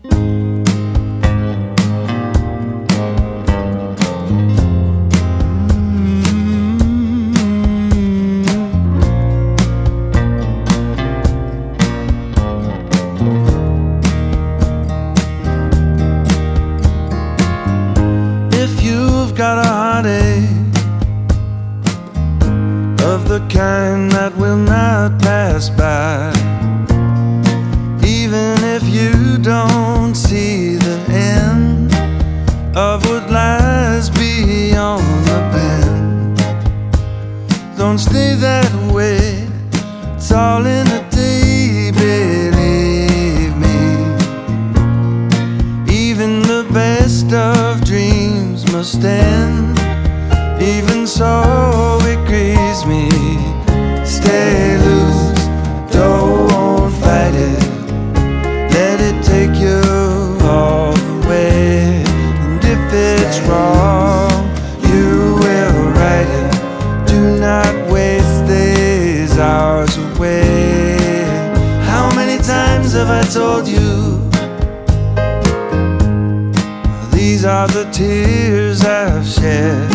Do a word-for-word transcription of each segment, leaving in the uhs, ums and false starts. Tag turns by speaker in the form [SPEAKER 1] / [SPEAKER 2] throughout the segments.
[SPEAKER 1] Got a heartache of the kind that will not pass by. Even if you don't see the end of what lies beyond the bend, don't stay that way, it's all in a day, believe me. Even the best of dreams must end. Even so, it grieves me. Stay loose, don't fight it. Let it take you all the way. And if it's wrong, you will right it. Do not waste these hours away. How many times have I told you? These are the tears I've shed.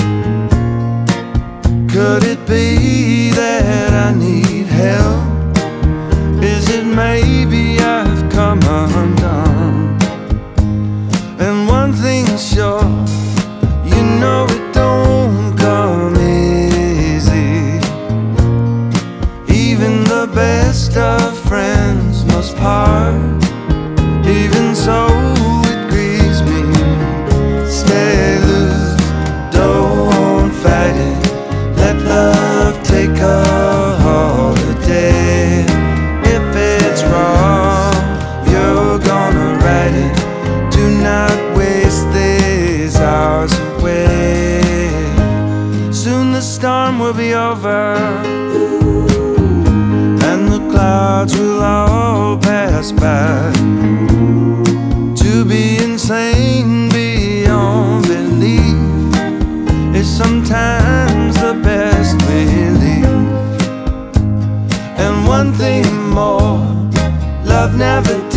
[SPEAKER 1] Could it be that I need help? Is it maybe I've come undone? And one thing's sure, you know it don't come easy. Even the best of friends must part. Even so, take a holiday. If it's wrong, you're gonna right it. Do not waste these hours away. Soon the storm will be over, and the clouds will all pass by. To be insane beyond belief is sometimes the best relief. And one thing more, love never